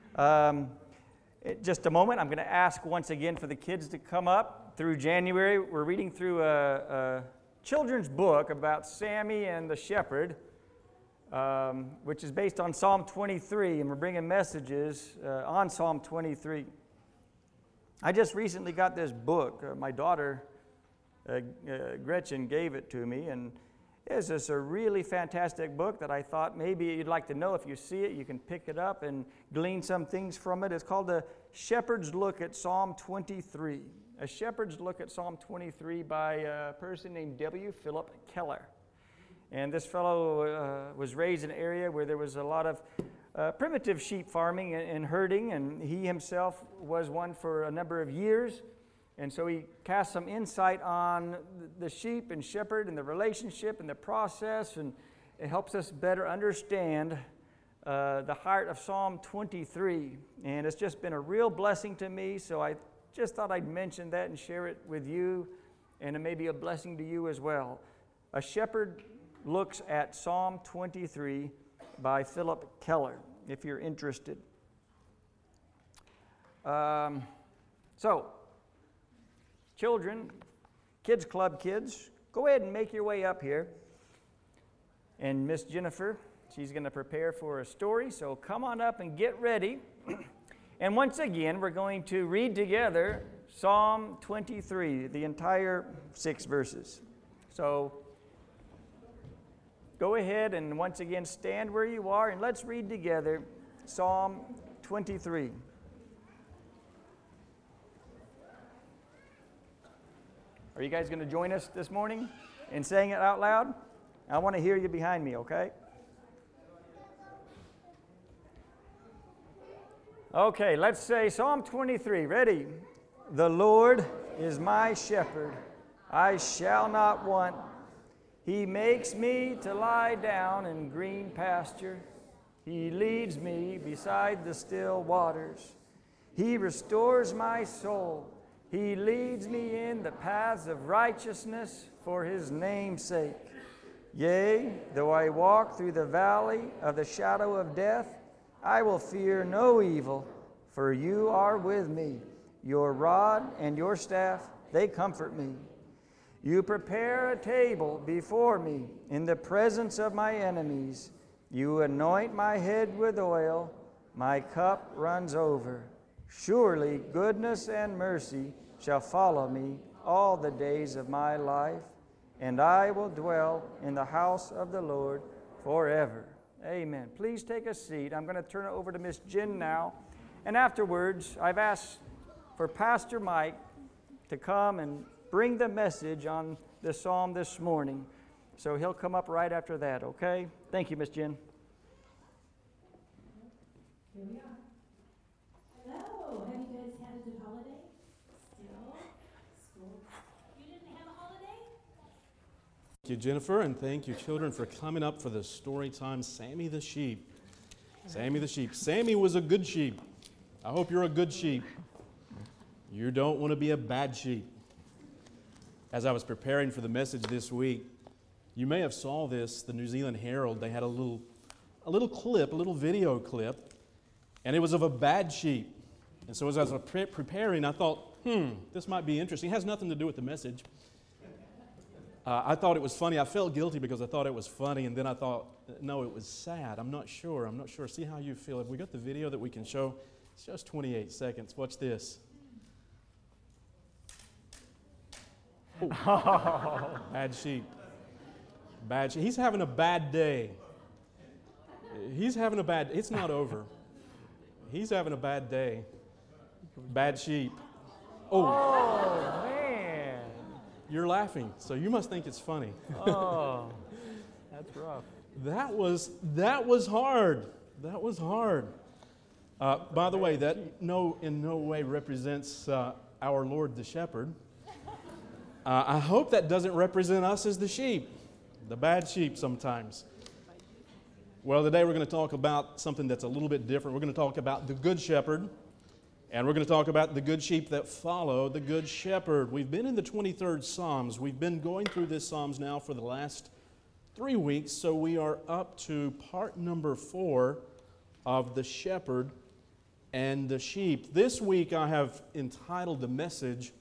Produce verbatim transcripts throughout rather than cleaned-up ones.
Um, in just a moment, I'm going to ask once again for the kids to come up. Through January, we're reading through a, a children's book about Sammy and the shepherd, um, which is based on Psalm twenty-three, and we're bringing messages uh, on Psalm twenty-three. I just recently got this book. Uh, my daughter, uh, uh, Gretchen, gave it to me, and it's just a really fantastic book that I thought maybe you'd like to know. If you see it, you can pick it up and glean some things from it. It's called The Shepherd's Look at Psalm twenty-three. A Shepherd's Look at Psalm twenty-three by a person named W. Philip Keller. And this fellow uh, was raised in an area where there was a lot of uh, primitive sheep farming and, and herding, and he himself was one for a number of years. And so he cast some insight on the sheep and shepherd and the relationship and the process, and it helps us better understand uh, the heart of Psalm twenty-three. And it's just been a real blessing to me, so I just thought I'd mention that and share it with you, and it may be a blessing to you as well. A Shepherd Looks at Psalm twenty-three by Philip Keller, if you're interested. Um, so, children, Kids Club kids, go ahead and make your way up here. And Miss Jennifer, she's going to prepare for a story, so come on up and get ready. And once again, we're going to read together Psalm twenty-three, the entire six verses. So go ahead and once again stand where you are, and let's read together Psalm twenty-three. Are you guys going to join us this morning in saying it out loud? I want to hear you behind me, okay? Okay, let's say Psalm twenty-three. Ready? The Lord is my shepherd. I shall not want. He makes me to lie down in green pasture. He leads me beside the still waters. He restores my soul. He leads me in the paths of righteousness for his name's sake. Yea, though I walk through the valley of the shadow of death, I will fear no evil, for you are with me. Your rod and your staff, they comfort me. You prepare a table before me in the presence of my enemies. You anoint my head with oil. My cup runs over. Surely goodness and mercy shall follow me all the days of my life, and I will dwell in the house of the Lord forever. Amen. Please take a seat. I'm going to turn it over to Miss Jen now. And afterwards, I've asked for Pastor Mike to come and bring the message on the psalm this morning. So he'll come up right after that, okay? Thank you, Miss Jen. Here we are. Hello. Have you guys had a good holiday? Still? School? You didn't have a holiday? Thank you, Jennifer, and thank you, children, for coming up for the story time, Sammy the Sheep. Sammy the Sheep. Sammy was a good sheep. I hope you're a good sheep. You don't want to be a bad sheep. As I was preparing for the message this week, you may have saw this, the New Zealand Herald, they had a little, a little clip, a little video clip, and it was of a bad sheep. And so as I was pre- preparing, I thought, hmm, this might be interesting. It has nothing to do with the message. Uh, I thought it was funny. I felt guilty because I thought it was funny, and then I thought, no, it was sad. I'm not sure. I'm not sure. See how you feel. Have we got the video that we can show? It's just twenty-eight seconds. Watch this. Oh. Bad sheep. Bad sheep. He's having a bad day. He's having a bad, it's not over. He's having a bad day. Bad sheep. Oh. Oh, man. You're laughing, so you must think it's funny. Oh, that's rough. That was, that was hard. That was hard. Uh, by the way, that no, in no way represents uh, our Lord the Shepherd. Uh, I hope that doesn't represent us as the sheep, the bad sheep sometimes. Well, today we're going to talk about something that's a little bit different. We're going to talk about the Good Shepherd, and we're going to talk about the good sheep that follow the Good Shepherd. We've been in the twenty-third Psalms. We've been going through this Psalms now for the last three weeks, so we are up to part number four of the shepherd and the sheep. This week I have entitled the message,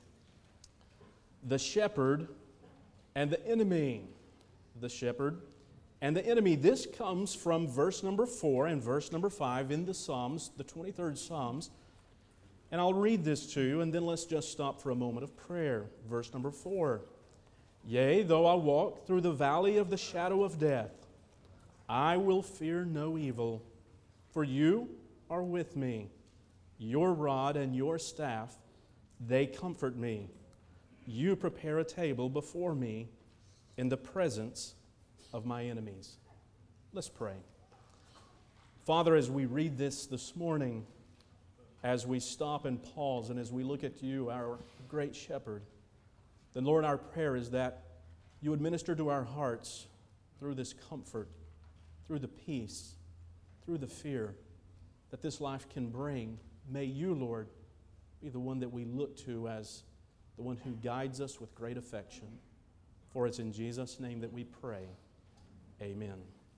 The Shepherd and the Enemy. The Shepherd and the Enemy. This comes from verse number four and verse number five in the Psalms, the twenty-third Psalms. And I'll read this to you, and then let's just stop for a moment of prayer. Verse number four. Yea, though I walk through the valley of the shadow of death, I will fear no evil, for you are with me. Your rod and your staff, they comfort me. You prepare a table before me in the presence of my enemies. Let's pray. Father, as we read this this morning, as we stop and pause, and as we look at you, our great shepherd, then, Lord, our prayer is that you would minister to our hearts through this comfort, through the peace, through the fear that this life can bring. May you, Lord, be the one that we look to as the one who guides us with great affection. For it's in Jesus' name that we pray. Amen.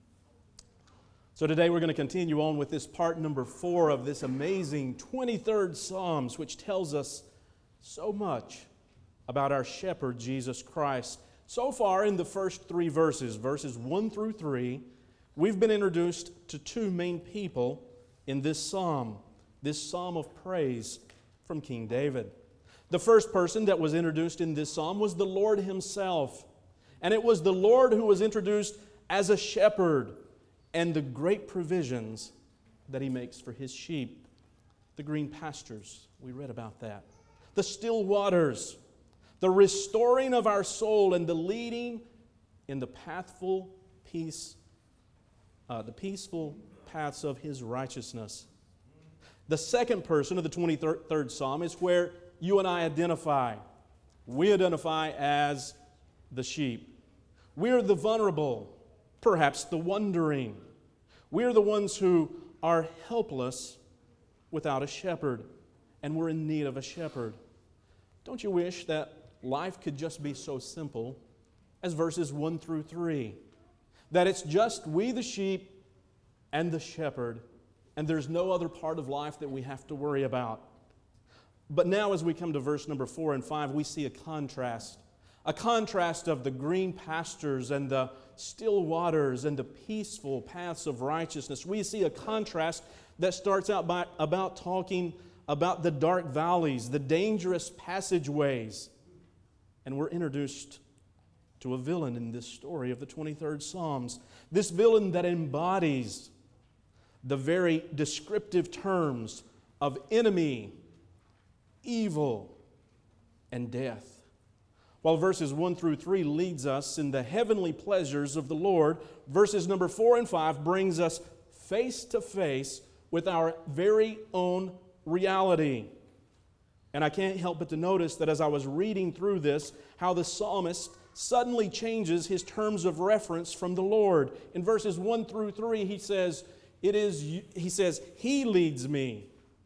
So today we're going to continue on with this part number four of this amazing twenty-third Psalms, which tells us so much about our shepherd, Jesus Christ. So far in the first three verses, verses one through three, we've been introduced to two main people in this psalm, this psalm of praise from King David. The first person that was introduced in this psalm was the Lord Himself. And it was the Lord who was introduced as a shepherd, and the great provisions that He makes for His sheep. The green pastures, we read about that. The still waters, the restoring of our soul, and the leading in the pathful peace, uh, the peaceful paths of His righteousness. The second person of the twenty-third Psalm is where you and I identify. We identify as the sheep. We're the vulnerable, perhaps the wandering. We're the ones who are helpless without a shepherd, and we're in need of a shepherd. Don't you wish that life could just be so simple as verses one through three? That it's just we the sheep and the shepherd, and there's no other part of life that we have to worry about. But now as we come to verse number four and five, we see a contrast. A contrast of the green pastures and the still waters and the peaceful paths of righteousness. We see a contrast that starts out by about talking about the dark valleys, the dangerous passageways. And we're introduced to a villain in this story of the twenty-third Psalms. This villain that embodies the very descriptive terms of enemy, evil, and death. While verses one through three leads us in the heavenly pleasures of the Lord, verses number four and five brings us face to face with our very own reality. And I can't help but to notice that as I was reading through this, how the psalmist suddenly changes his terms of reference from the Lord. In verses one through three, he says, "It is," he says, "He leads me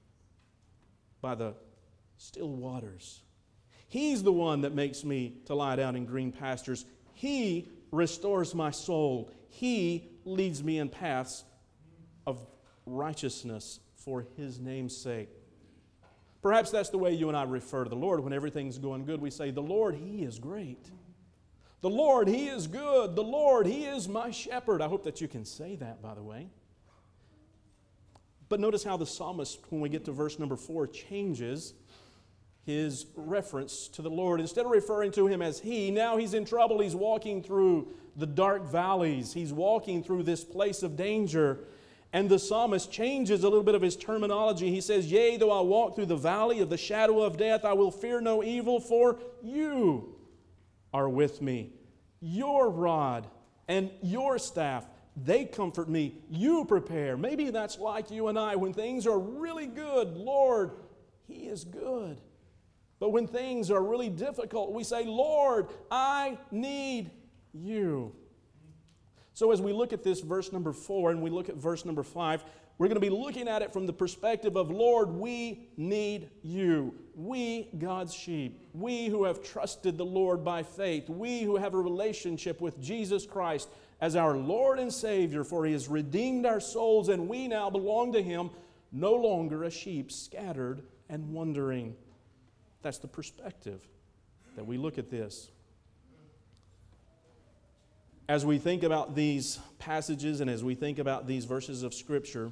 by the still waters. He's the one that makes me to lie down in green pastures. He restores my soul. He leads me in paths of righteousness for His name's sake." Perhaps that's the way you and I refer to the Lord when everything's going good. We say, "The Lord, He is great. The Lord, He is good. The Lord, He is my shepherd." I hope that you can say that, by the way. But notice how the psalmist, when we get to verse number four, changes his reference to the Lord. Instead of referring to Him as He, now he's in trouble. He's walking through the dark valleys. He's walking through this place of danger. And the psalmist changes a little bit of his terminology. He says, "Yea, though I walk through the valley of the shadow of death, I will fear no evil, for you are with me. Your rod and your staff, they comfort me. You prepare." Maybe that's like you and I. When things are really good, Lord, He is good. But when things are really difficult, we say, "Lord, I need You." So as we look at this verse number four and we look at verse number five, we're going to be looking at it from the perspective of, Lord, we need You. We, God's sheep, we who have trusted the Lord by faith, we who have a relationship with Jesus Christ as our Lord and Savior, for He has redeemed our souls and we now belong to Him. no longer a sheep scattered and wandering. That's the perspective that we look at this. As we think about these passages and as we think about these verses of Scripture,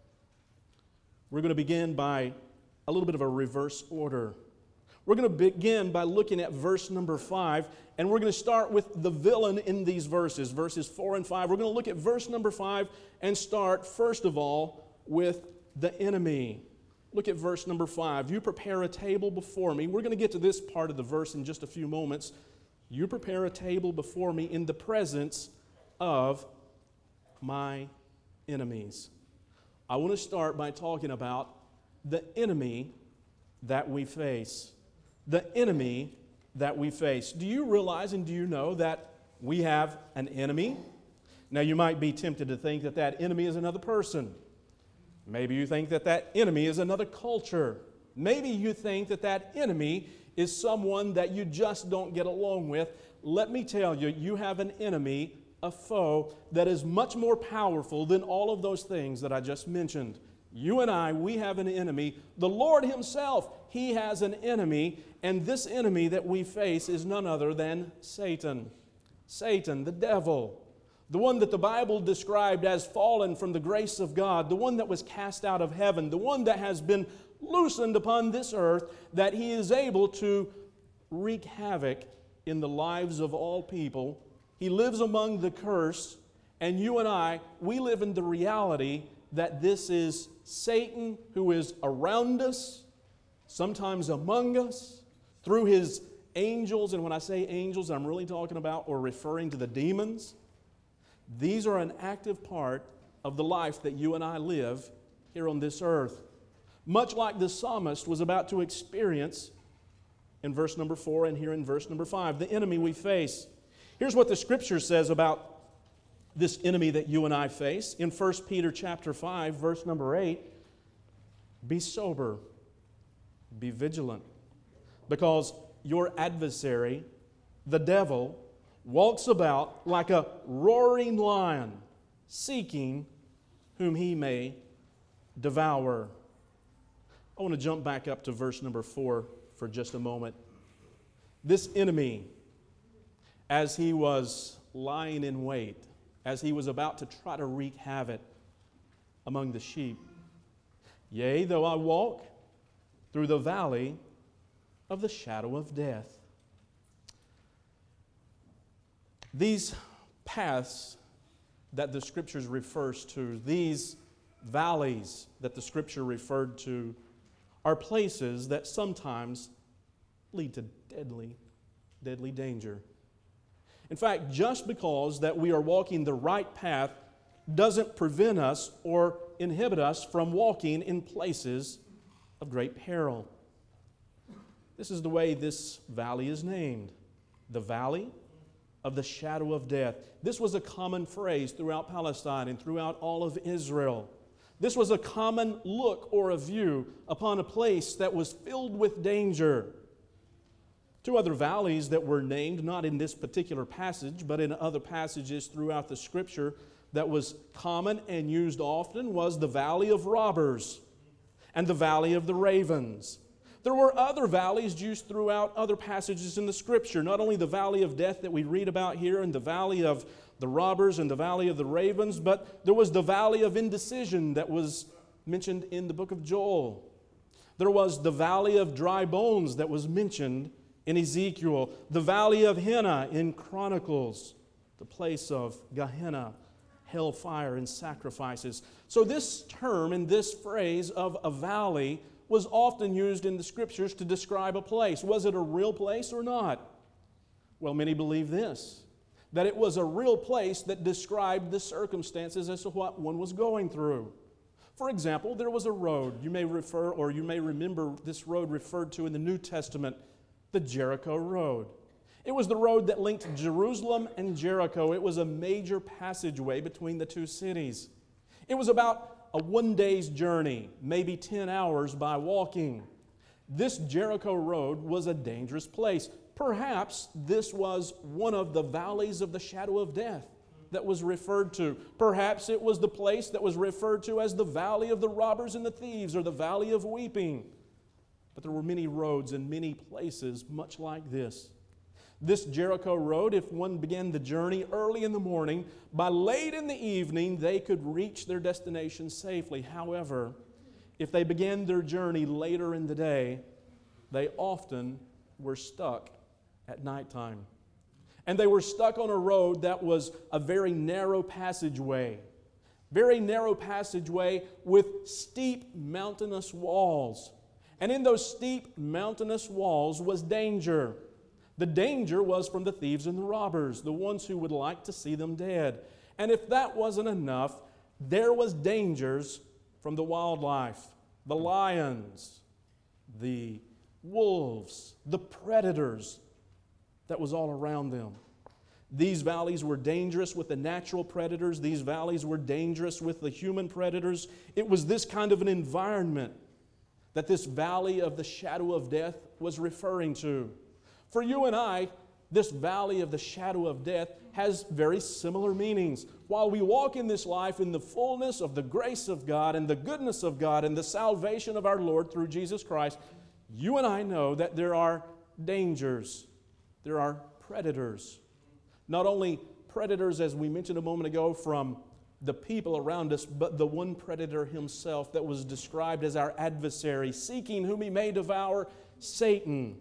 we're going to begin by a little bit of a reverse order. We're going to begin by looking at verse number five, and we're going to start with the villain in these verses, verses four and five. We're going to look at verse number five and start, first of all, with the enemy. Look at verse number five. You prepare a table before me. We're going to get to this part of the verse in just a few moments. You prepare a table before me in the presence of my enemies. I want to start by talking about the enemy that we face. The enemy that we face. Do you realize and do you know that we have an enemy? Now you might be tempted to think that that enemy is another person. Maybe you think that that enemy is another culture. Maybe you think that that enemy is someone that you just don't get along with. Let me tell you, you have an enemy, a foe, that is much more powerful than all of those things that I just mentioned. You and I, we have an enemy. The Lord Himself, He has an enemy, and this enemy that we face is none other than Satan. Satan, the devil. The one that the Bible described as fallen from the grace of God, the one that was cast out of heaven, the one that has been loosened upon this earth, that he is able to wreak havoc in the lives of all people. He lives among the cursed, and you and I, we live in the reality that this is Satan who is around us, sometimes among us, through his angels. And when I say angels, I'm really talking about or referring to the demons. These are an active part of the life that you and I live here on this earth. Much like the psalmist was about to experience in verse number four and here in verse number five, the enemy we face. Here's what the Scripture says about this enemy that you and I face. In First Peter chapter five, verse number eight, be sober, be vigilant, because your adversary, the devil, walks about like a roaring lion, seeking whom he may devour. I want to jump back up to verse number four for just a moment. This enemy, as he was lying in wait, as he was about to try to wreak havoc among the sheep, yea, though I walk through the valley of the shadow of death. These paths that the Scriptures refers to, these valleys that the Scripture referred to, are places that sometimes lead to deadly, deadly danger. In fact, just because that we are walking the right path doesn't prevent us or inhibit us from walking in places of great peril. This is the way this valley is named, the valley of the shadow of death. This was a common phrase throughout Palestine and throughout all of Israel. This was a common look or a view upon a place that was filled with danger. Two other valleys that were named, not in this particular passage, but in other passages throughout the Scripture that was common and used often, was the Valley of Robbers and the Valley of the Ravens. There were other valleys used throughout other passages in the Scripture, not only the Valley of Death that we read about here and the Valley of the Robbers and the Valley of the Ravens, but there was the Valley of Indecision that was mentioned in the book of Joel. There was the Valley of Dry Bones that was mentioned in Ezekiel, the Valley of Hinnom in Chronicles, the place of Gehenna, hellfire and sacrifices. So this term and this phrase of a valley was often used in the Scriptures to describe a place. Was it a real place or not? Well, many believe this, that it was a real place that described the circumstances as to what one was going through. For example, there was a road. You may refer or you may remember this road referred to in the New Testament, the Jericho Road. It was the road that linked Jerusalem and Jericho. It was a major passageway between the two cities. It was about a one day's journey, maybe ten hours by walking. This Jericho Road was a dangerous place. Perhaps this was one of the valleys of the shadow of death that was referred to. Perhaps it was the place that was referred to as the valley of the robbers and the thieves, or the valley of weeping. But there were many roads and many places much like this. This Jericho road, if one began the journey early in the morning, by late in the evening they could reach their destination safely. However, if they began their journey later in the day, they often were stuck at nighttime. And they were stuck on a road that was a very narrow passageway. Very narrow passageway with steep mountainous walls. And in those steep mountainous walls was danger. The danger was from the thieves and the robbers, the ones who would like to see them dead. And if that wasn't enough, there was dangers from the wildlife, the lions, the wolves, the predators that was all around them. These valleys were dangerous with the natural predators. These valleys were dangerous with the human predators. It was this kind of an environment that this valley of the shadow of death was referring to. For you and I, this valley of the shadow of death has very similar meanings. While we walk in this life in the fullness of the grace of God and the goodness of God and the salvation of our Lord through Jesus Christ, you and I know that there are dangers. There are predators. Not only predators, as we mentioned a moment ago, from the people around us, but the one predator himself that was described as our adversary, seeking whom he may devour, Satan.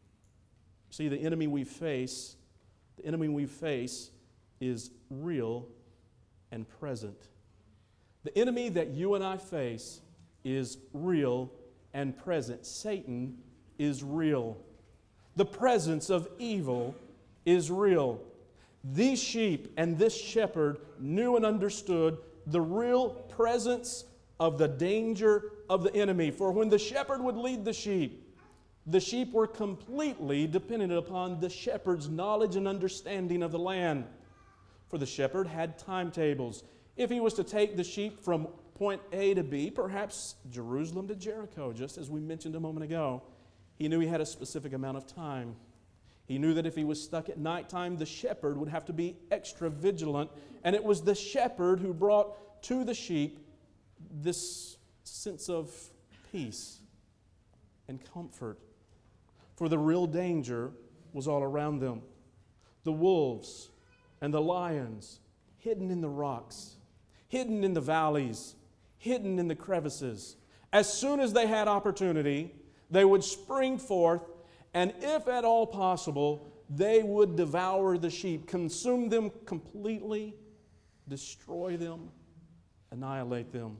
See, the enemy we face, the enemy we face is real and present. The enemy that you and I face is real and present. Satan is real. The presence of evil is real. These sheep and this shepherd knew and understood the real presence of the danger of the enemy. For when the shepherd would lead the sheep, the sheep were completely dependent upon the shepherd's knowledge and understanding of the land. For the shepherd had timetables. If he was to take the sheep from point A to B, perhaps Jerusalem to Jericho, just as we mentioned a moment ago, he knew he had a specific amount of time. He knew that if he was stuck at nighttime, the shepherd would have to be extra vigilant. And it was the shepherd who brought to the sheep this sense of peace and comfort. For the real danger was all around them. The wolves and the lions, hidden in the rocks, hidden in the valleys, hidden in the crevices. As soon as they had opportunity, they would spring forth, and if at all possible, they would devour the sheep, consume them completely, destroy them, annihilate them.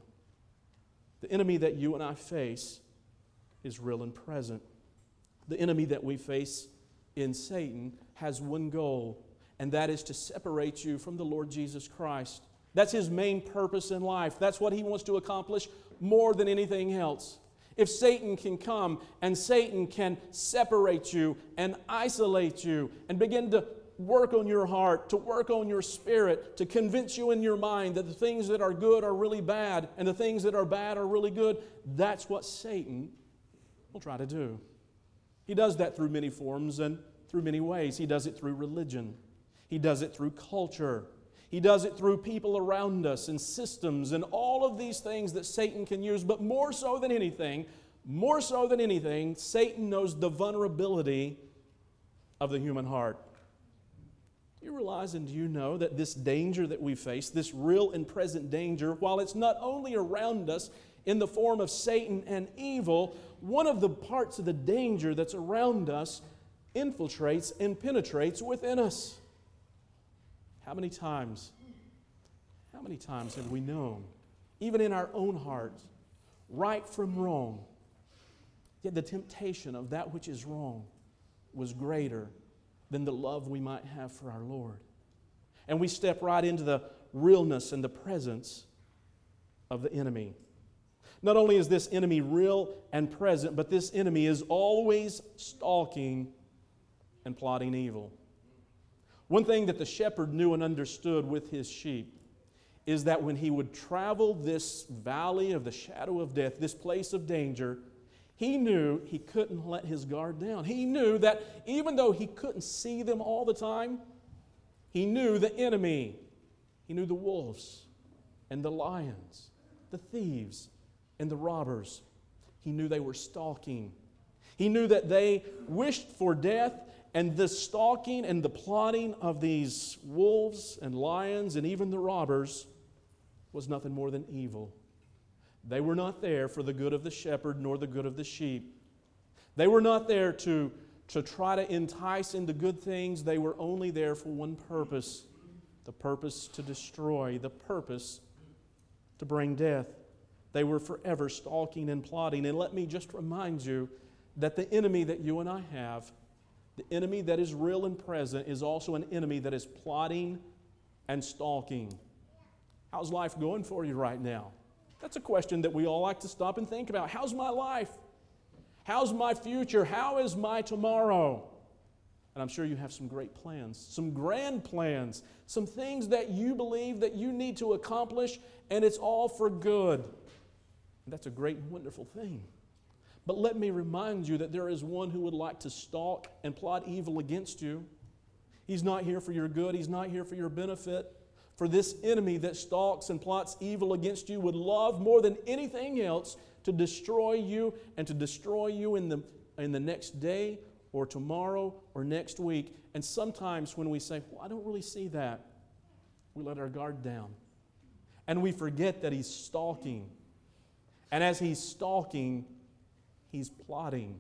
The enemy that you and I face is real and present. The enemy that we face in Satan has one goal, and that is to separate you from the Lord Jesus Christ. That's his main purpose in life. That's what he wants to accomplish more than anything else. If Satan can come and Satan can separate you and isolate you and begin to work on your heart, to work on your spirit, to convince you in your mind that the things that are good are really bad and the things that are bad are really good, that's what Satan will try to do. He does that through many forms and through many ways. He does it through religion. He does it through culture. He does it through people around us and systems and all of these things that Satan can use. But more so than anything, more so than anything, Satan knows the vulnerability of the human heart. Do you realize and do you know that this danger that we face, this real and present danger, while it's not only around us in the form of Satan and evil, one of the parts of the danger that's around us infiltrates and penetrates within us. How many times, how many times have we known, even in our own hearts, right from wrong, yet the temptation of that which is wrong was greater than the love we might have for our Lord. And we step right into the realness and the presence of the enemy. Not only is this enemy real and present, but this enemy is always stalking and plotting evil. One thing that the shepherd knew and understood with his sheep is that when he would travel this valley of the shadow of death, this place of danger, he knew he couldn't let his guard down. He knew that even though he couldn't see them all the time, he knew the enemy He knew the wolves and the lions, the thieves and the robbers. He knew they were stalking. He knew that they wished for death, and the stalking and the plotting of these wolves and lions and even the robbers was nothing more than evil. They were not there for the good of the shepherd nor the good of the sheep. They were not there to, to try to entice into good things. They were only there for one purpose, the purpose to destroy, the purpose to bring death. They were forever stalking and plotting. And let me just remind you that the enemy that you and I have, the enemy that is real and present, is also an enemy that is plotting and stalking. How's life going for you right now? That's a question that we all like to stop and think about. How's my life? How's my future? How is my tomorrow? And I'm sure you have some great plans, some grand plans, some things that you believe that you need to accomplish, and it's all for good. And that's a great and wonderful thing. But let me remind you that there is one who would like to stalk and plot evil against you. He's not here for your good. He's not here for your benefit. For this enemy that stalks and plots evil against you would love more than anything else to destroy you and to destroy you in the, in the next day or tomorrow or next week. And sometimes when we say, well, I don't really see that, we let our guard down. And we forget that he's stalking. And as he's stalking, he's plotting.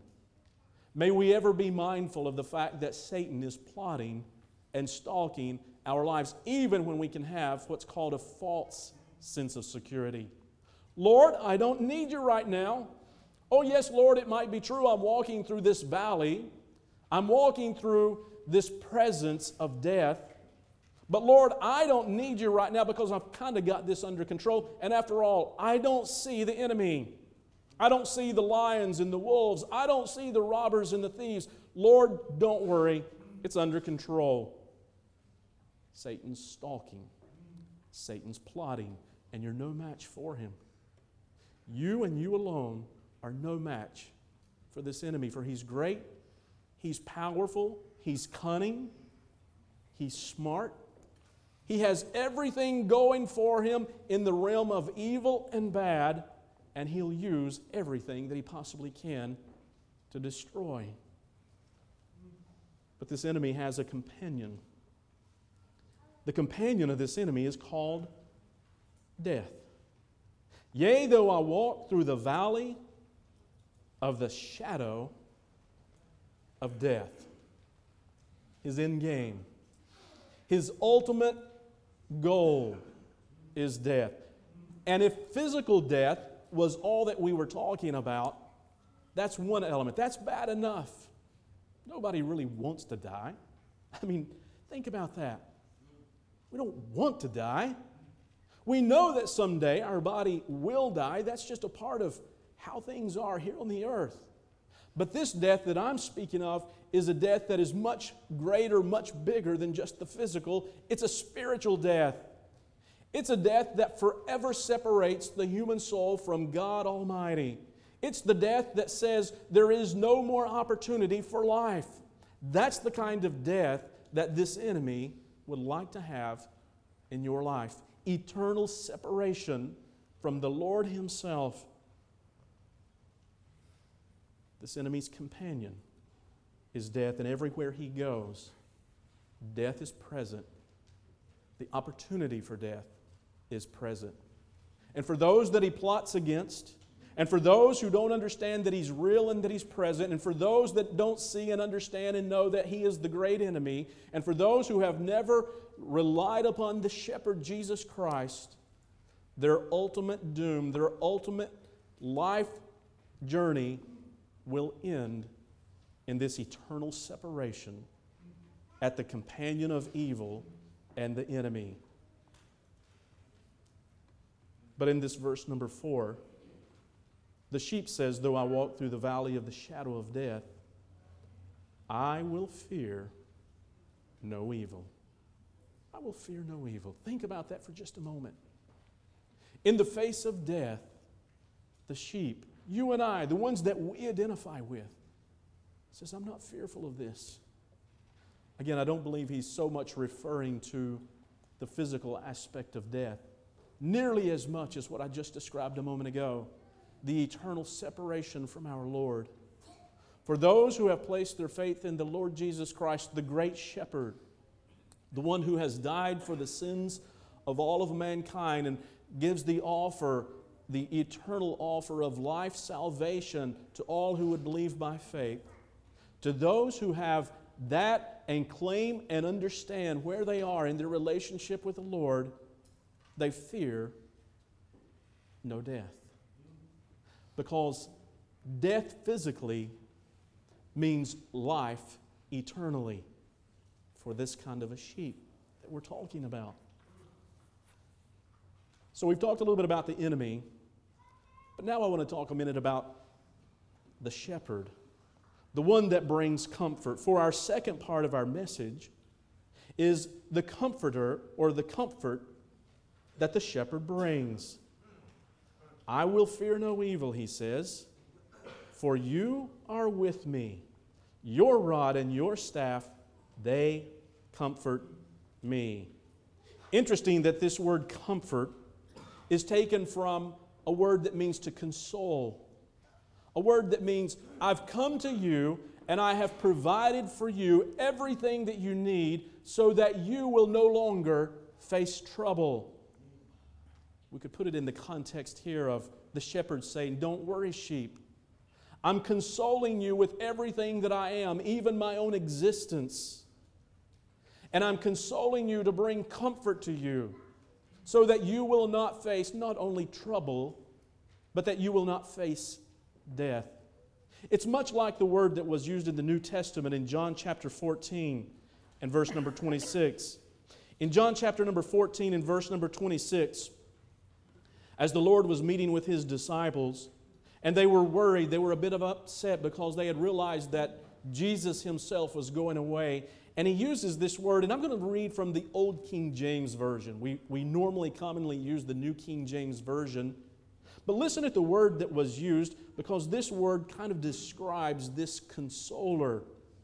May we ever be mindful of the fact that Satan is plotting and stalking our lives, even when we can have what's called a false sense of security. Lord, I don't need you right now. Oh yes, Lord, it might be true I'm walking through this valley. I'm walking through this presence of death. But Lord, I don't need you right now because I've kind of got this under control. And after all, I don't see the enemy. I don't see the lions and the wolves. I don't see the robbers and the thieves. Lord, don't worry. It's under control. Satan's stalking. Satan's plotting. And you're no match for him. You and you alone are no match for this enemy. For he's great. He's powerful. He's cunning. He's smart. He has everything going for him in the realm of evil and bad. And he'll use everything that he possibly can to destroy. But this enemy has a companion. The companion of this enemy is called death. Yea, though I walk through the valley of the shadow of death. His end game. His ultimate goal is death. And if physical death was all that we were talking about, that's one element. That's bad enough. Nobody really wants to die. I mean, think about that. We don't want to die. We know that someday our body will die. That's just a part of how things are here on the earth. But this death that I'm speaking of is a death that is much greater, much bigger than just the physical. It's a spiritual death. It's a death that forever separates the human soul from God Almighty. It's the death that says there is no more opportunity for life. That's the kind of death that this enemy would like to have in your life. Eternal separation from the Lord Himself. This enemy's companion is death, and everywhere he goes, death is present. The opportunity for death is present. And for those that he plots against, and for those who don't understand that he's real and that he's present, and for those that don't see and understand and know that he is the great enemy, and for those who have never relied upon the shepherd Jesus Christ, their ultimate doom, their ultimate life journey will end in this eternal separation at the companion of evil and the enemy. But in this verse number four, the sheep says, though I walk through the valley of the shadow of death, I will fear no evil. I will fear no evil. Think about that for just a moment. In the face of death, the sheep, you and I, the ones that we identify with, says, I'm not fearful of this. Again, I don't believe he's so much referring to the physical aspect of death, nearly as much as what I just described a moment ago, the eternal separation from our Lord. For those who have placed their faith in the Lord Jesus Christ, the great shepherd, the one who has died for the sins of all of mankind and gives the offer, the eternal offer of life, salvation to all who would believe by faith, to those who have that and claim and understand where they are in their relationship with the Lord, they fear no death. Because death physically means life eternally for this kind of a sheep that we're talking about. So we've talked a little bit about the enemy, but now I want to talk a minute about the shepherd, the one that brings comfort. For our second part of our message is the comforter or the comfort that the shepherd brings. I will fear no evil, he says, for you are with me. Your rod and your staff, they comfort me. Interesting that this word comfort is taken from a word that means to console. A word that means, I've come to you and I have provided for you everything that you need so that you will no longer face trouble. We could put it in the context here of the shepherd saying, don't worry, sheep. I'm consoling you with everything that I am, even my own existence. And I'm consoling you to bring comfort to you so that you will not face not only trouble, but that you will not face death. It's much like the word that was used in the New Testament in John chapter fourteen and verse number twenty-six. In John chapter number fourteen and verse number twenty-six, as the Lord was meeting with His disciples, and they were worried, they were a bit of upset because they had realized that Jesus Himself was going away. And He uses this word, and I'm going to read from the Old King James Version. We, we normally commonly use the New King James Version. But listen at the word that was used, because this word kind of describes this consoler.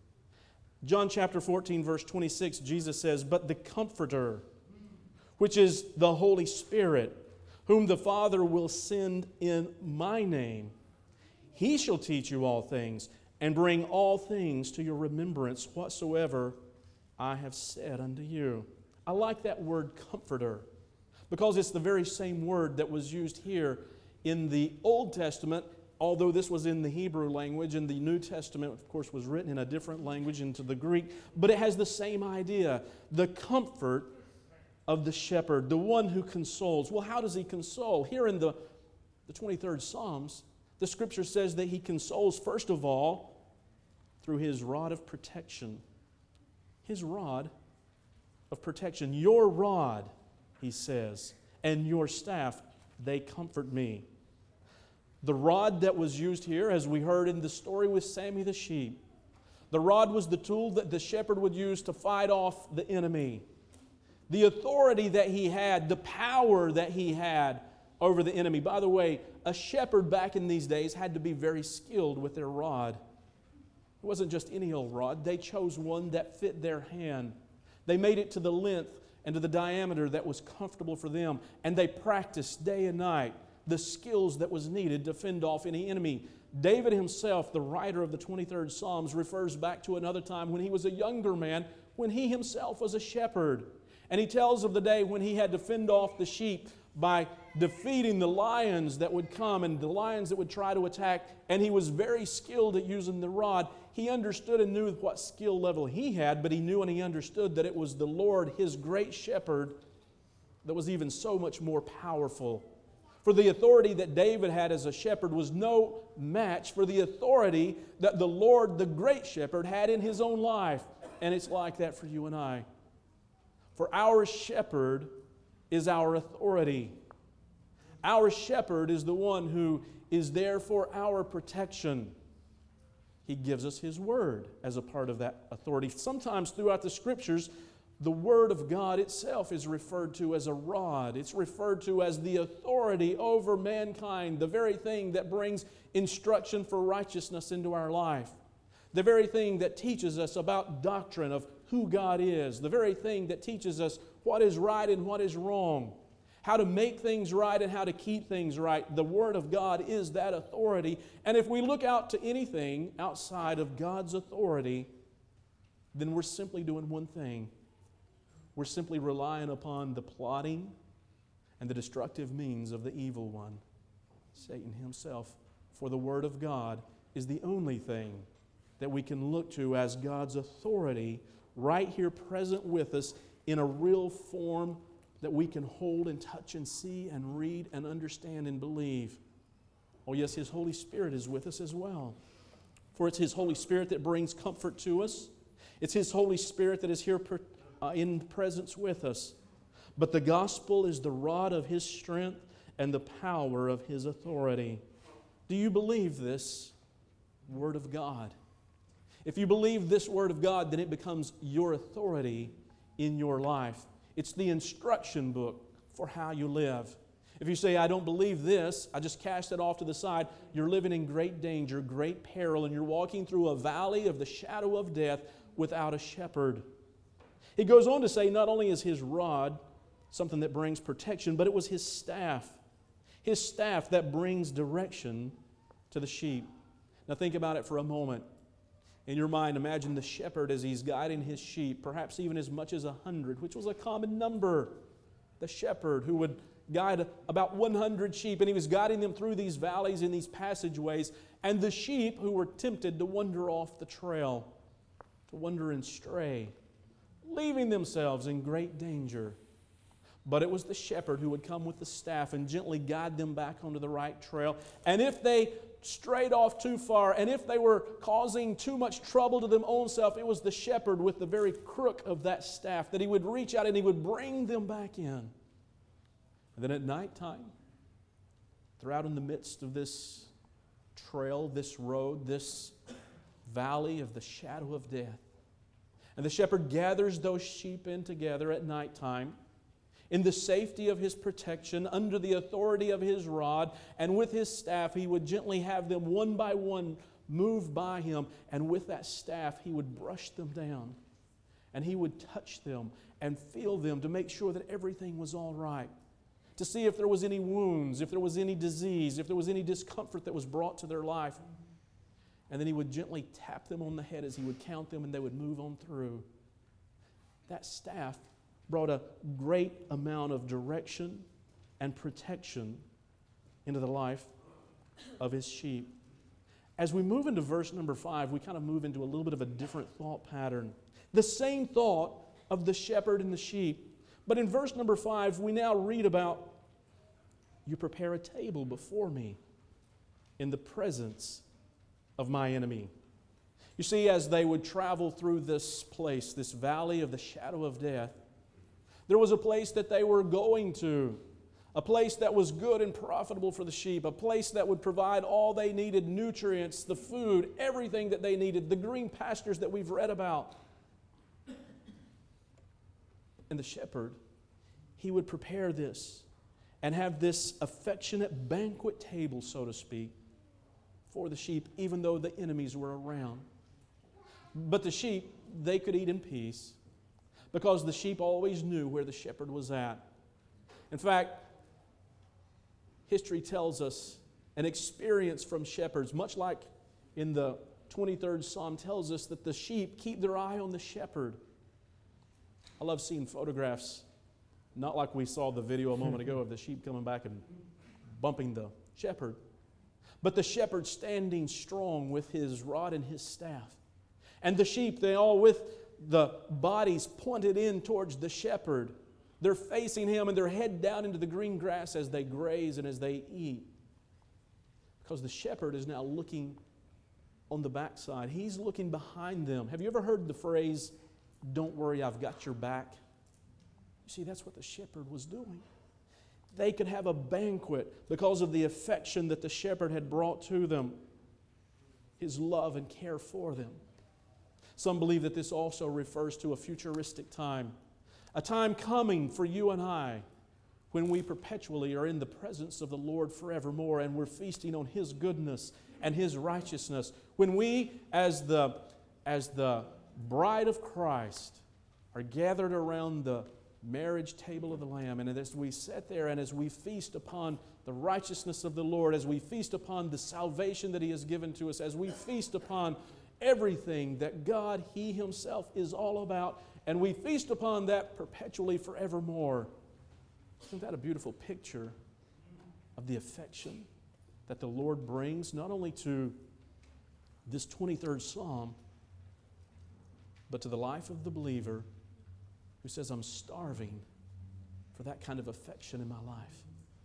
John chapter fourteen, verse twenty-six, Jesus says, but the Comforter, which is the Holy Spirit, whom the Father will send in my name, He shall teach you all things, and bring all things to your remembrance whatsoever I have said unto you. I like that word comforter, because it's the very same word that was used here in the Old Testament, although this was in the Hebrew language, and the New Testament, of course, was written in a different language into the Greek, but it has the same idea, the comfort of the shepherd, the one who consoles. Well, how does He console? Here in the, the twenty-third Psalms, the Scripture says that He consoles, first of all, through His rod of protection. His rod of protection. Your rod, He says, and your staff, they comfort me. The rod that was used here, as we heard in the story with Sammy the sheep, the rod was the tool that the shepherd would use to fight off the enemy. The authority that he had, the power that he had over the enemy. By the way, a shepherd back in these days had to be very skilled with their rod. It wasn't just any old rod. They chose one that fit their hand. They made it to the length and to the diameter that was comfortable for them. And they practiced day and night the skills that was needed to fend off any enemy. David himself, the writer of the twenty-third Psalms, refers back to another time when he was a younger man, when he himself was a shepherd. And he tells of the day when he had to fend off the sheep by defeating the lions that would come and the lions that would try to attack. And he was very skilled at using the rod. He understood and knew what skill level he had, but he knew and he understood that it was the Lord, his great shepherd, that was even so much more powerful. For the authority that David had as a shepherd was no match for the authority that the Lord, the great shepherd, had in His own life. And it's like that for you and I. For our shepherd is our authority. Our shepherd is the one who is there for our protection. He gives us His word as a part of that authority. Sometimes throughout the Scriptures, the Word of God itself is referred to as a rod. It's referred to as the authority over mankind, the very thing that brings instruction for righteousness into our life, the very thing that teaches us about doctrine of who God is, the very thing that teaches us what is right and what is wrong, how to make things right and how to keep things right. The Word of God is that authority. And if we look out to anything outside of God's authority, then we're simply doing one thing. We're simply relying upon the plotting and the destructive means of the evil one, Satan himself. For the Word of God is the only thing that we can look to as God's authority right here present with us in a real form that we can hold and touch and see and read and understand and believe. Oh yes, His Holy Spirit is with us as well. For it's His Holy Spirit that brings comfort to us. It's His Holy Spirit that is here uh, in presence with us. But the gospel is the rod of His strength and the power of His authority. Do you believe this Word of God? If you believe this Word of God, then it becomes your authority in your life. It's the instruction book for how you live. If you say, I don't believe this, I just cast it off to the side, you're living in great danger, great peril, and you're walking through a valley of the shadow of death without a shepherd. He goes on to say, not only is His rod something that brings protection, but it was His staff. His staff that brings direction to the sheep. Now think about it for a moment. In your mind, imagine the shepherd as he's guiding his sheep, perhaps even as much as a hundred, which was a common number. The shepherd who would guide about one hundred sheep, and he was guiding them through these valleys and these passageways, and the sheep who were tempted to wander off the trail, to wander and stray, leaving themselves in great danger. But it was the shepherd who would come with the staff and gently guide them back onto the right trail. And if they strayed off too far, and if they were causing too much trouble to them own self, it was the shepherd with the very crook of that staff that he would reach out and he would bring them back in. And then at nighttime, throughout in the midst of this trail, this road, this valley of the shadow of death, and the shepherd gathers those sheep in together at nighttime, in the safety of His protection, under the authority of His rod, and with His staff, He would gently have them one by one move by Him, and with that staff, He would brush them down, and He would touch them and feel them to make sure that everything was all right, to see if there was any wounds, if there was any disease, if there was any discomfort that was brought to their life. And then He would gently tap them on the head as He would count them, and they would move on through. That staff brought a great amount of direction and protection into the life of His sheep. As we move into verse number five, we kind of move into a little bit of a different thought pattern. The same thought of the shepherd and the sheep. But in verse number five, we now read about, you prepare a table before me in the presence of my enemy. You see, as they would travel through this place, this valley of the shadow of death, there was a place that they were going to, a place that was good and profitable for the sheep, a place that would provide all they needed, nutrients, the food, everything that they needed, the green pastures that we've read about. And the shepherd, he would prepare this and have this affectionate banquet table, so to speak, for the sheep, even though the enemies were around. But the sheep, they could eat in peace, because the sheep always knew where the shepherd was at. In fact, history tells us an experience from shepherds, much like in the twenty-third Psalm tells us that the sheep keep their eye on the shepherd. I love seeing photographs, not like we saw the video a moment ago of the sheep coming back and bumping the shepherd, but the shepherd standing strong with his rod and his staff. And the sheep, they all with the bodies pointed in towards the shepherd. They're facing him and their head down into the green grass as they graze and as they eat. Because the shepherd is now looking on the backside. He's looking behind them. Have you ever heard the phrase, "Don't worry, I've got your back"? You see, that's what the shepherd was doing. They could have a banquet because of the affection that the shepherd had brought to them, his love and care for them. Some believe that this also refers to a futuristic time, a time coming for you and I when we perpetually are in the presence of the Lord forevermore and we're feasting on His goodness and His righteousness. When we, as the, as the bride of Christ, are gathered around the marriage table of the Lamb. And as we sit there and as we feast upon the righteousness of the Lord, as we feast upon the salvation that He has given to us, as we feast upon everything that God, He Himself is all about, and we feast upon that perpetually forevermore. Isn't that a beautiful picture of the affection that the Lord brings not only to this twenty-third Psalm, but to the life of the believer who says, I'm starving for that kind of affection in my life.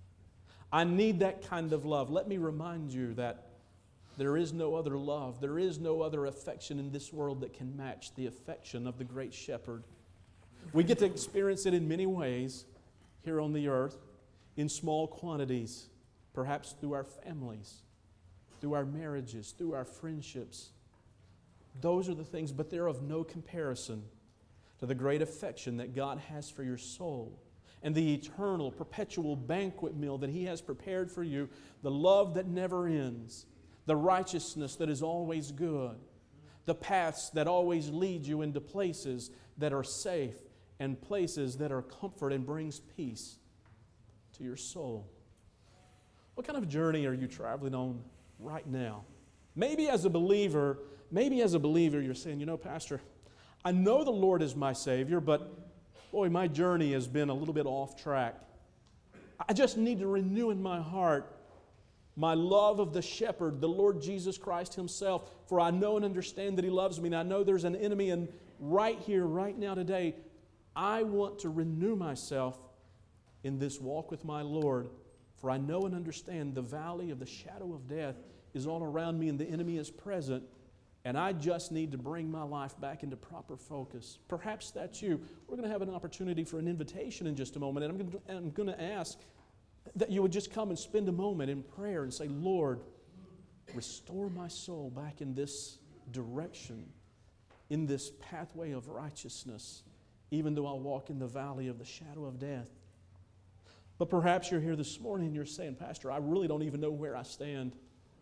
I need that kind of love. Let me remind you that there is no other love, there is no other affection in this world that can match the affection of the great shepherd. We get to experience it in many ways here on the earth, in small quantities, perhaps through our families, through our marriages, through our friendships. Those are the things, but they're of no comparison to the great affection that God has for your soul and the eternal, perpetual banquet meal that He has prepared for you, the love that never ends, the righteousness that is always good, the paths that always lead you into places that are safe and places that are comfort and brings peace to your soul. What kind of journey are you traveling on right now? Maybe as a believer, maybe as a believer you're saying, you know, Pastor, I know the Lord is my Savior, but boy, my journey has been a little bit off track. I just need to renew in my heart my love of the shepherd, the Lord Jesus Christ Himself, for I know and understand that He loves me, and I know there's an enemy, and right here, right now today, I want to renew myself in this walk with my Lord, for I know and understand the valley of the shadow of death is all around me and the enemy is present, and I just need to bring my life back into proper focus. Perhaps that's you. We're going to have an opportunity for an invitation in just a moment, and I'm going to, and I'm going to ask that you would just come and spend a moment in prayer and say, Lord, restore my soul back in this direction, in this pathway of righteousness, even though I'll walk in the valley of the shadow of death. But perhaps you're here this morning and you're saying, Pastor, I really don't even know where I stand.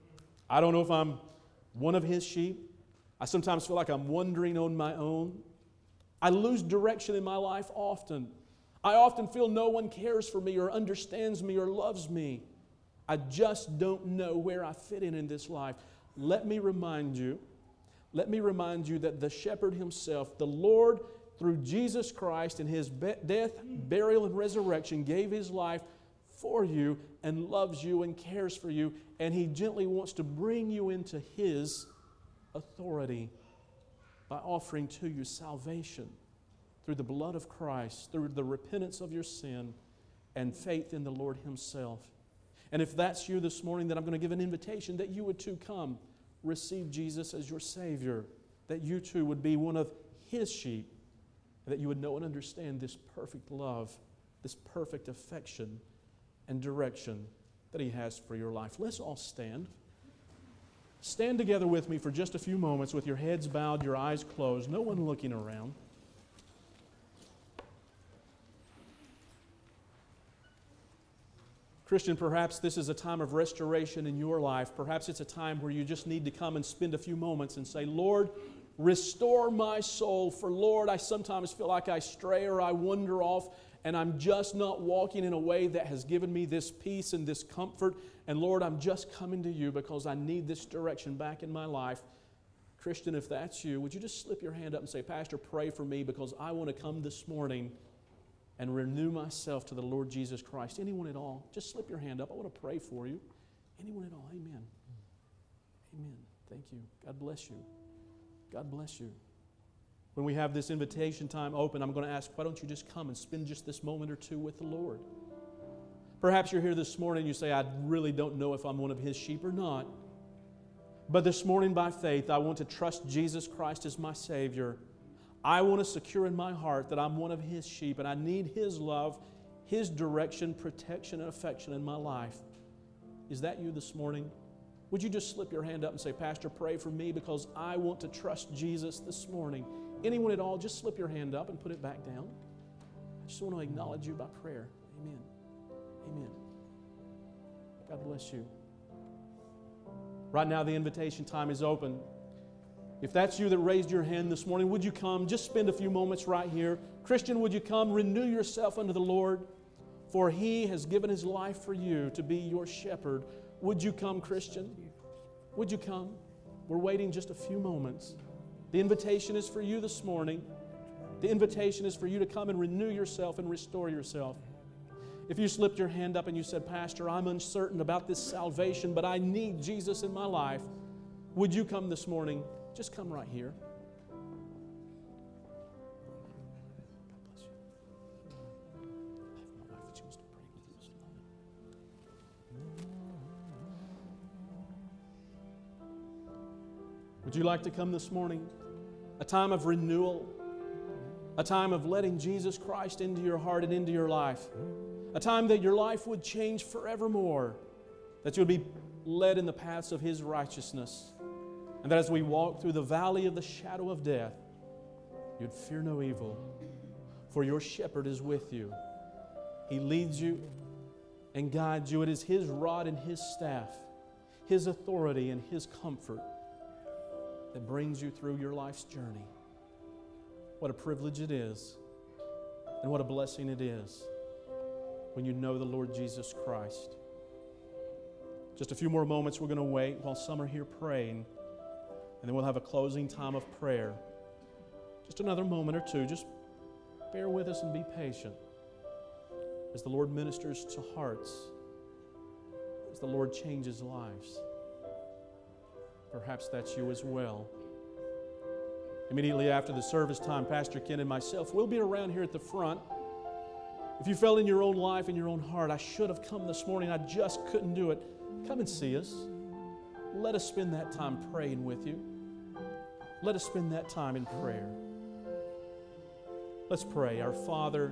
I don't know if I'm one of His sheep. I sometimes feel like I'm wandering on my own. I lose direction in my life often. I often feel no one cares for me or understands me or loves me. I just don't know where I fit in in this life. Let me remind you, let me remind you that the shepherd Himself, the Lord, through Jesus Christ and His be- death, burial, and resurrection, gave His life for you and loves you and cares for you, and He gently wants to bring you into His authority by offering to you salvation through the blood of Christ, through the repentance of your sin, and faith in the Lord Himself. And if that's you this morning, then I'm going to give an invitation that you would too come receive Jesus as your Savior, that you too would be one of His sheep, and that you would know and understand this perfect love, this perfect affection and direction that He has for your life. Let's all stand. Stand together with me for just a few moments with your heads bowed, your eyes closed, no one looking around. Christian, perhaps this is a time of restoration in your life. Perhaps it's a time where you just need to come and spend a few moments and say, Lord, restore my soul. For Lord, I sometimes feel like I stray or I wander off, and I'm just not walking in a way that has given me this peace and this comfort. And Lord, I'm just coming to You because I need this direction back in my life. Christian, if that's you, would you just slip your hand up and say, Pastor, pray for me because I want to come this morning and renew myself to the Lord Jesus Christ. Anyone at all? Just slip your hand up. I want to pray for you. Anyone at all? Amen. Amen. Thank you. God bless you. God bless you. When we have this invitation time open, I'm going to ask, why don't you just come and spend just this moment or two with the Lord? Perhaps you're here this morning and you say, I really don't know if I'm one of His sheep or not. But this morning by faith, I want to trust Jesus Christ as my Savior. I want to secure in my heart that I'm one of His sheep and I need His love, His direction, protection, and affection in my life. Is that you this morning? Would you just slip your hand up and say, Pastor, pray for me because I want to trust Jesus this morning. Anyone at all, just slip your hand up and put it back down. I just want to acknowledge you by prayer. Amen. Amen. God bless you. Right now, the invitation time is open. If that's you that raised your hand this morning, would you come? Just spend a few moments right here. Christian, would you come renew yourself unto the Lord? For He has given His life for you to be your shepherd. Would you come, Christian? Would you come? We're waiting just a few moments. The invitation is for you this morning. The invitation is for you to come and renew yourself and restore yourself. If you slipped your hand up and you said, Pastor, I'm uncertain about this salvation, but I need Jesus in my life, would you come this morning? Just come right here. Would you like to come this morning? A time of renewal, a time of letting Jesus Christ into your heart and into your life, a time that your life would change forevermore, that you would be led in the paths of His righteousness, and that as we walk through the valley of the shadow of death, you'd fear no evil, for your shepherd is with you. He leads you and guides you. It is His rod and His staff, His authority and His comfort that brings you through your life's journey. What a privilege it is, and what a blessing it is when you know the Lord Jesus Christ. Just a few more moments, we're going to wait while some are here praying, and then we'll have a closing time of prayer. Just another moment or two. Just bear with us and be patient as the Lord ministers to hearts, as the Lord changes lives. Perhaps that's you as well. Immediately after the service time, Pastor Ken and myself will be around here at the front. If you felt in your own life, in your own heart, I should have come this morning, I just couldn't do it, come and see us. Let us spend that time praying with you. Let us spend that time in prayer. Let's pray. Our Father,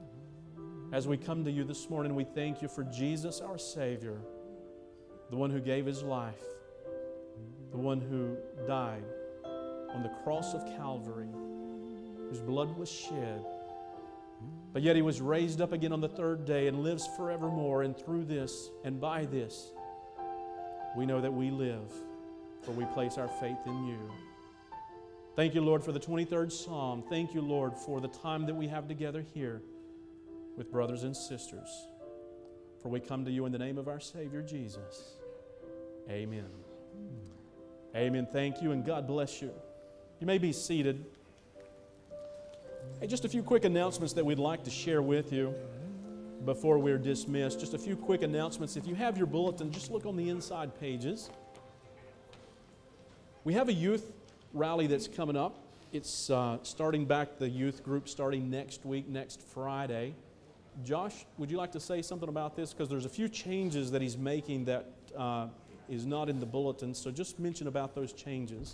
as we come to you this morning, we thank you for Jesus, our Savior, the one who gave His life, the one who died on the cross of Calvary, whose blood was shed, but yet He was raised up again on the third day and lives forevermore. And through this and by this, we know that we live, for we place our faith in you. Thank you, Lord, for the twenty-third Psalm. Thank you, Lord, for the time that we have together here with brothers and sisters. For we come to you in the name of our Savior, Jesus. Amen. Amen. Thank you, and God bless you. You may be seated. Hey, just a few quick announcements that we'd like to share with you before we're dismissed. Just a few quick announcements. If you have your bulletin, just look on the inside pages. We have a youth rally that's coming up. It's uh, starting back, the youth group starting next week, next Friday. Josh, would you like to say something about this? Because there's a few changes that he's making that uh, is not in the bulletin, so just mention about those changes.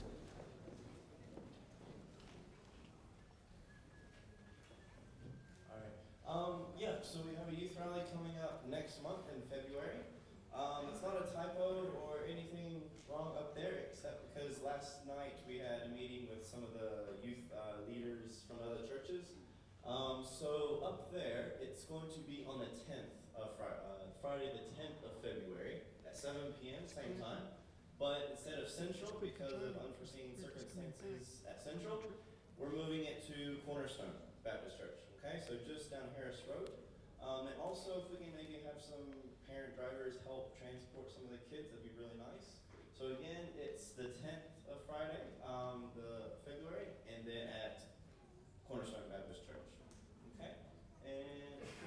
All right. Um, yeah, so we have a youth rally coming up next month in February. Um, it's not a typo or anything wrong up there, except because last night we had a meeting with some of the youth uh, leaders from other churches. Um, so up there, it's going to be on the tenth of Friday, uh, Friday the tenth of February. seven p.m., same time, but instead of Central, because of unforeseen circumstances at Central, we're moving it to Cornerstone Baptist Church, okay? So just down Harris Road. Um, and also, if we can maybe have some parent drivers help transport some of the kids, that'd be really nice. So again, it's the tenth of Friday, um, the February, and then at Cornerstone Baptist Church, okay? And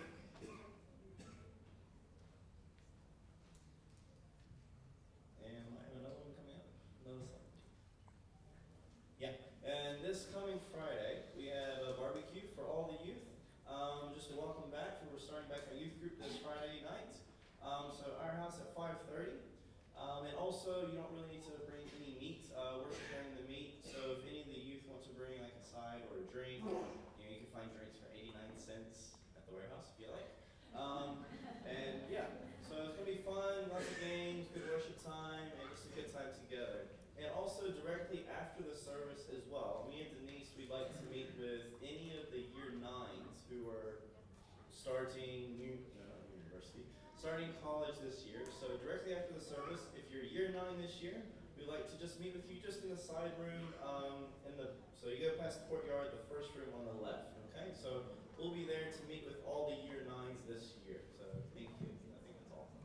And this coming Friday, we have a barbecue for all the youth. Um, just to welcome back, we're starting back our youth group this Friday night. Um, so our house at five thirty. Um, and also, you don't really need to bring any meat. Uh, we're preparing the meat. So if any of the youth want to bring like a side or a drink, you know, you can find drinks for eighty-nine cents at the warehouse if you like. Um, and yeah, so it's gonna be fun, lots of games, good worship time, and just a good time together. And also directly after the service as well, me and Denise, we'd like to meet with any of the year nines who are starting new, no, not university, starting college this year. So directly after the service, if you're year nine this year, we'd like to just meet with you just in the side room. Um, in the so you go past the courtyard, the first room on the left. Okay, so we'll be there to meet with all the year nines this year. So thank you. I think that's all.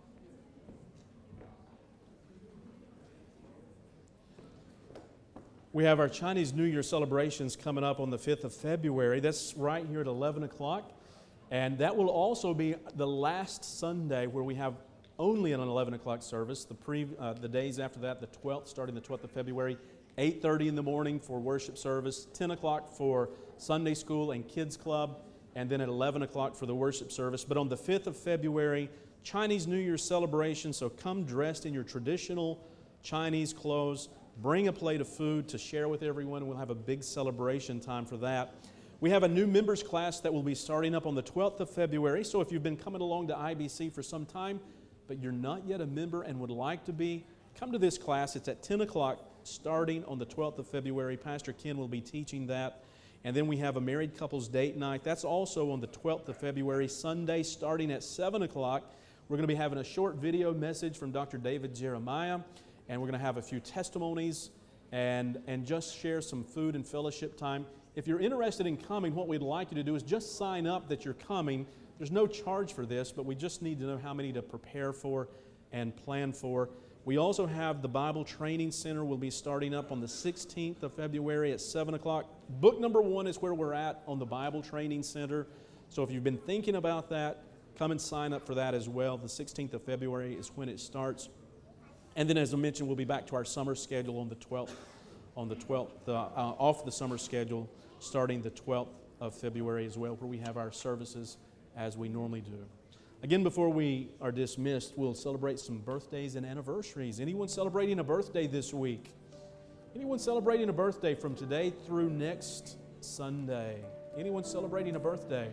We have our Chinese New Year celebrations coming up on the fifth of February. That's right here at eleven o'clock. And that will also be the last Sunday where we have only an eleven o'clock service. The, pre, uh, the days after that, the twelfth, starting the twelfth of February, eight thirty in the morning for worship service, ten o'clock for Sunday school and kids club, and then at eleven o'clock for the worship service. But on the fifth of February, Chinese New Year celebration, so come dressed in your traditional Chinese clothes. Bring a plate of food to share with everyone. We'll have a big celebration time for that. We have a new members class that will be starting up on the twelfth of February. So if you've been coming along to I B C for some time, but you're not yet a member and would like to be, come to this class. It's at ten o'clock starting on the twelfth of February. Pastor Ken will be teaching that. And then we have a married couples date night. That's also on the twelfth of February, Sunday, starting at seven o'clock. We're going to be having a short video message from Doctor David Jeremiah. And we're going to have a few testimonies and, and just share some food and fellowship time. If you're interested in coming, what we'd like you to do is just sign up that you're coming. There's no charge for this, but we just need to know how many to prepare for and plan for. We also have the Bible Training Center. Will be starting up on the sixteenth of February at seven o'clock. Book number one is where we're at on the Bible Training Center. So if you've been thinking about that, come and sign up for that as well. The sixteenth of February is when it starts. And then, as I mentioned, we'll be back to our summer schedule on the twelfth, on the twelfth, uh, uh, off the summer schedule, starting the twelfth of February as well, where we have our services as we normally do. Again, before we are dismissed, we'll celebrate some birthdays and anniversaries. Anyone celebrating a birthday this week? Anyone celebrating a birthday from today through next Sunday? Anyone celebrating a birthday?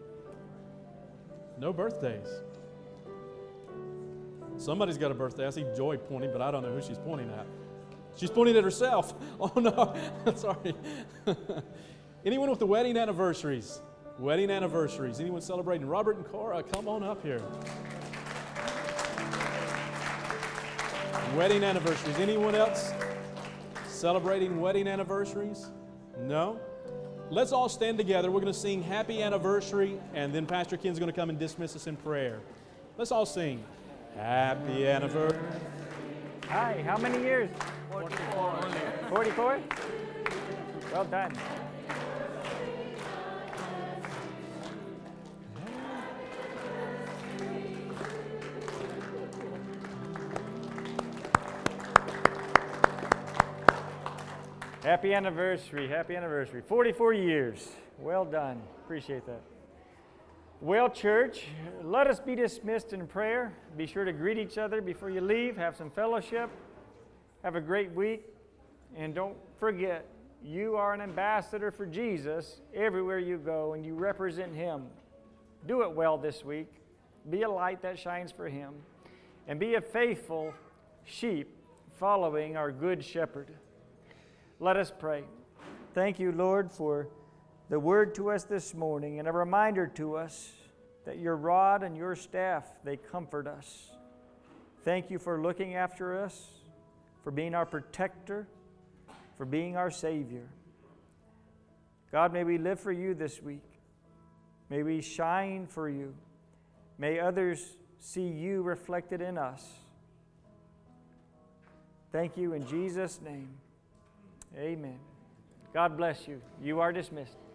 No birthdays. Somebody's got a birthday. I see Joy pointing, but I don't know who she's pointing at. She's pointing at herself. Oh, no. Sorry. Anyone with the wedding anniversaries? Wedding anniversaries. Anyone celebrating? Robert and Cora, come on up here. Wedding anniversaries. Anyone else celebrating wedding anniversaries? No? Let's all stand together. We're going to sing Happy Anniversary, and then Pastor Ken's going to come and dismiss us in prayer. Let's all sing. Happy anniversary. Hi, how many years? forty-four. forty-four? Well done. Happy anniversary, happy anniversary. forty-four years. Well done. Appreciate that. Well, church, let us be dismissed in prayer. Be sure to greet each other before you leave. Have some fellowship. Have a great week. And don't forget, you are an ambassador for Jesus everywhere you go, and you represent Him. Do it well this week. Be a light that shines for Him. And be a faithful sheep following our good shepherd. Let us pray. Thank you, Lord, for the word to us this morning and a reminder to us that your rod and your staff, they comfort us. Thank you for looking after us, for being our protector, for being our Savior. God, may we live for you this week. May we shine for you. May others see you reflected in us. Thank you in Jesus' name. Amen. God bless you. You are dismissed.